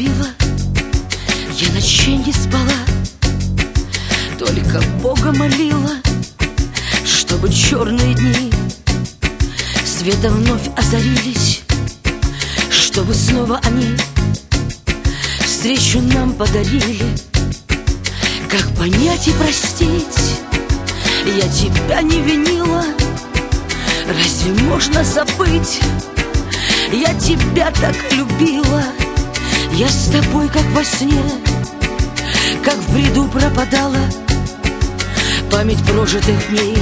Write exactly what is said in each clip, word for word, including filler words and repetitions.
говорила, я ночей не спала, только Бога молила, чтобы черные дни светом вновь озарились, чтобы снова они встречу нам подарили. Как понять и простить? Я тебя не винила, разве можно забыть? Я тебя так любила, я с тобой как во сне, как в бреду пропадала память прожитых дней.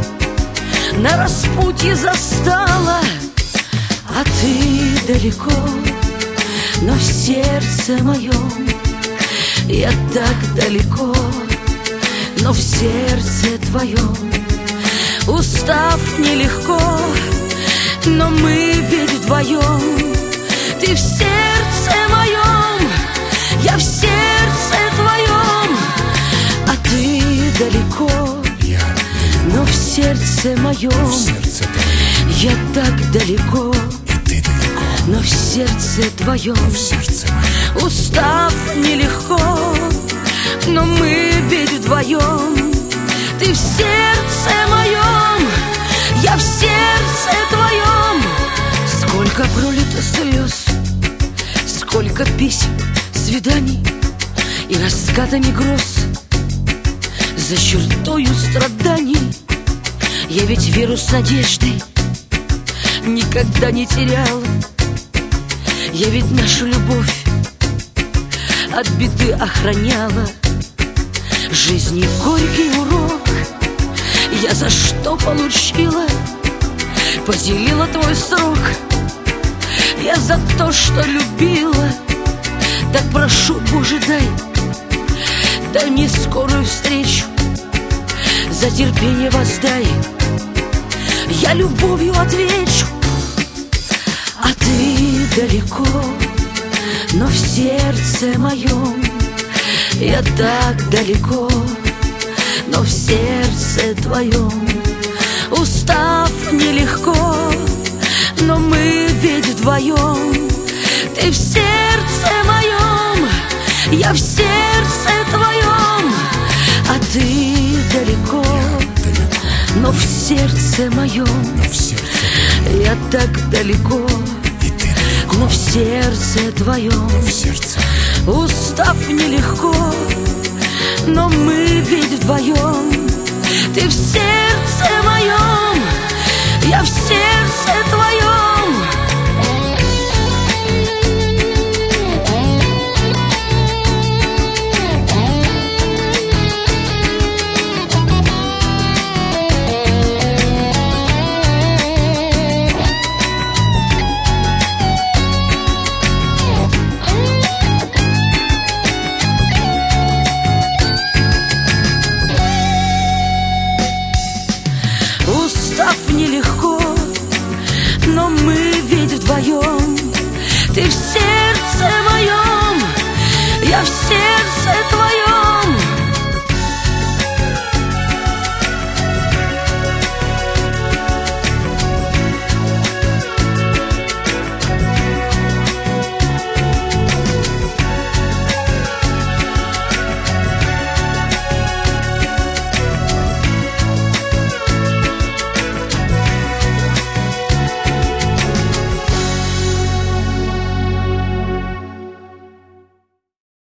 На распутье застала, а ты далеко, но в сердце моем я так далеко, но в сердце твоем. Устав нелегко, но мы ведь вдвоем. Ты в сердце моем, я в сердце твоем, а ты далеко, я но в сердце моем. в сердце твоем. Я так далеко, И ты далеко, но в сердце твоем. в сердце моем. Устав нелегко, но мы ведь вдвоем. Ты в сердце моем, я в сердце твоем. Сколько пролито слез, сколько писем, свиданий и раскатами гроз. За чертою страданий я ведь веру с надеждой никогда не теряла. Я ведь нашу любовь от беды охраняла. Жизни горький урок я за что получила? Поделила твой срок я за то, что любила. Так прошу, Боже, дай, дай мне скорую встречу, за терпение воздай, я любовью отвечу. А ты далеко, но в сердце моем. Я так далеко, но в сердце твоем. Устав нелегко, но мы ведь вдвоем. Ты в сердце моем, я в сердце твоем, а ты далеко, Далеко, но в сердце моем. но в сердце твоем. Я так далеко, И ты далеко, но в сердце твоем. в сердце. Устав нелегко, но мы ведь вдвоем. Ты в сердце